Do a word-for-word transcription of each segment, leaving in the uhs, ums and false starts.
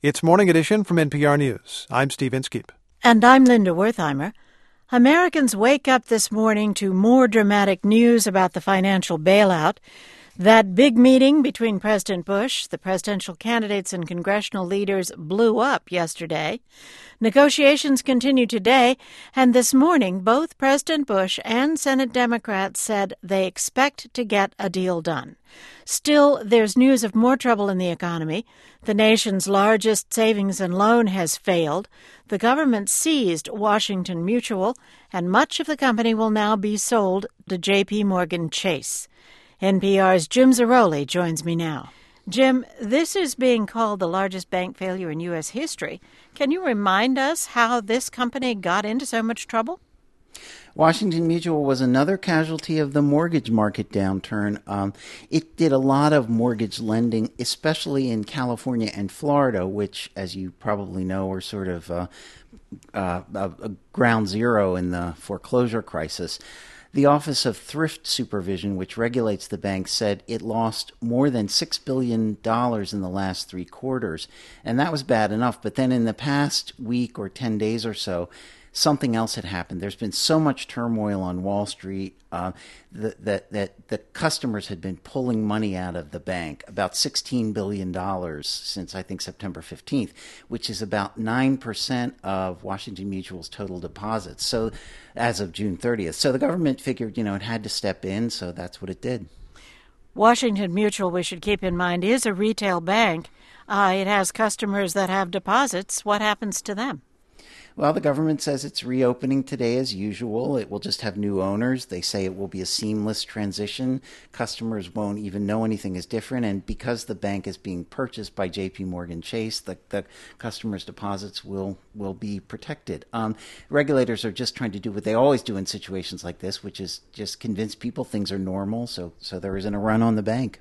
It's Morning Edition from N P R News. I'm Steve Inskeep. And I'm Linda Wertheimer. Americans wake up this morning to more dramatic news about the financial bailout. That big meeting between President Bush, the presidential candidates, and congressional leaders blew up yesterday. Negotiations continue today, and this morning both President Bush and Senate Democrats said they expect to get a deal done. Still, there's news of more trouble in the economy. The nation's largest savings and loan has failed. The government seized Washington Mutual, and much of the company will now be sold to J P. Morgan Chase. N P R's Jim Zarroli joins me now. Jim, this is being called the largest bank failure in U S history. Can you remind us how this company got into so much trouble? Washington Mutual was another casualty of the mortgage market downturn. Um, it did a lot of mortgage lending, especially in California and Florida, which, as you probably know, are sort of uh, uh, a, a ground zero in the foreclosure crisis. The Office of Thrift Supervision, which regulates the bank, said it lost more than six billion dollars in the last three quarters. And that was bad enough. But then in the past week or ten days or so, something else had happened. There's been so much turmoil on Wall Street uh, that, that, that the customers had been pulling money out of the bank, about sixteen billion dollars since, I think, September fifteenth, which is about nine percent of Washington Mutual's total deposits, so as of June thirtieth. So the government figured, you know, it had to step in, so that's what it did. Washington Mutual, we should keep in mind, is a retail bank. Uh, it has customers that have deposits. What happens to them? Well, the government says it's reopening today as usual. It will just have new owners. They say it will be a seamless transition. Customers won't even know anything is different. And because the bank is being purchased by J P. Morgan Chase, the, the customers' deposits will, will be protected. Um, regulators are just trying to do what they always do in situations like this, which is just convince people things are normal so, so there isn't a run on the bank.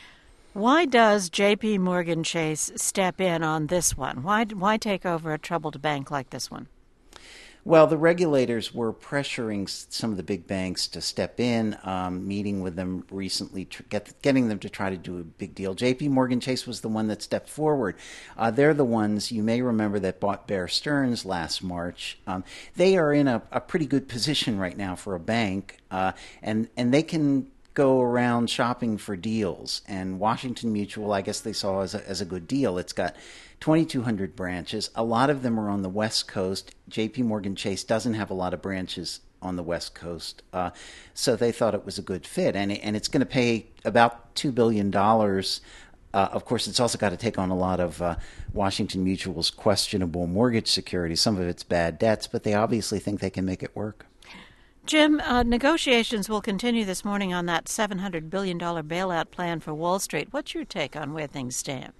Why does J P. Morgan Chase step in on this one? Why why take over a troubled bank like this one? Well, the regulators were pressuring some of the big banks to step in, um, meeting with them recently, tr- get, getting them to try to do a big deal. J P. Morgan Chase was the one that stepped forward. Uh, they're the ones, you may remember, that bought Bear Stearns last March. Um, they are in a, a pretty good position right now for a bank, uh, and, and they can go around shopping for deals. And Washington Mutual, I guess they saw as a, as a good deal. It's got twenty-two hundred branches. A lot of them are on the West Coast. J P. Morgan Chase doesn't have a lot of branches on the West Coast. Uh, so they thought it was a good fit. And, it, and it's going to pay about two billion dollars. Uh, of course, it's also got to take on a lot of uh, Washington Mutual's questionable mortgage security, some of its bad debts, but they obviously think they can make it work. Jim, uh, negotiations will continue this morning on that seven hundred billion dollars bailout plan for Wall Street. What's your take on where things stand?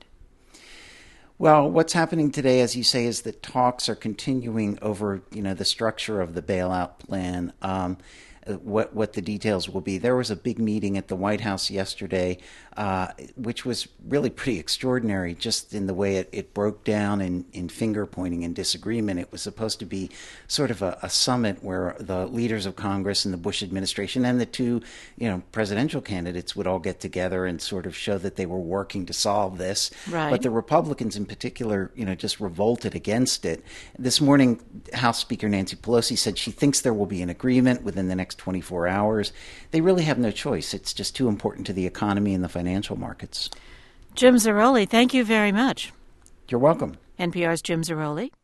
Well, what's happening today, as you say, is that talks are continuing over, you know, the structure of the bailout plan. Um, what what the details will be. There was a big meeting at the White House yesterday, uh, which was really pretty extraordinary, just in the way it, it broke down in, in finger pointing and disagreement. It was supposed to be sort of a, a summit where the leaders of Congress and the Bush administration and the two, you know, presidential candidates would all get together and sort of show that they were working to solve this. Right. But the Republicans in particular, you know, just revolted against it. This morning, House Speaker Nancy Pelosi said she thinks there will be an agreement within the next twenty-four hours. They really have no choice. It's just too important to the economy and the financial markets. Jim Zarroli, thank you very much. You're welcome. N P R's Jim Zarroli.